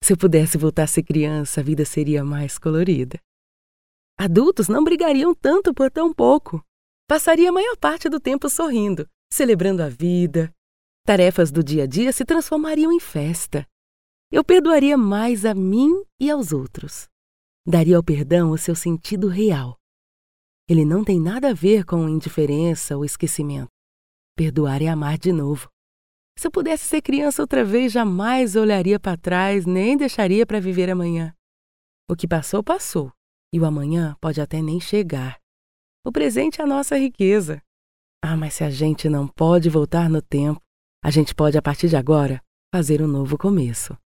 Se eu pudesse voltar a ser criança, a vida seria mais colorida. Adultos não brigariam tanto por tão pouco. Passaria a maior parte do tempo sorrindo, celebrando a vida. Tarefas do dia a dia se transformariam em festa. Eu perdoaria mais a mim e aos outros. Daria ao perdão o seu sentido real. Ele não tem nada a ver com indiferença ou esquecimento. Perdoar é amar de novo. Se eu pudesse ser criança outra vez, jamais olharia para trás, nem deixaria para viver amanhã. O que passou, passou. E o amanhã pode até nem chegar. O presente é a nossa riqueza. Mas se a gente não pode voltar no tempo, a gente pode, a partir de agora, fazer um novo começo.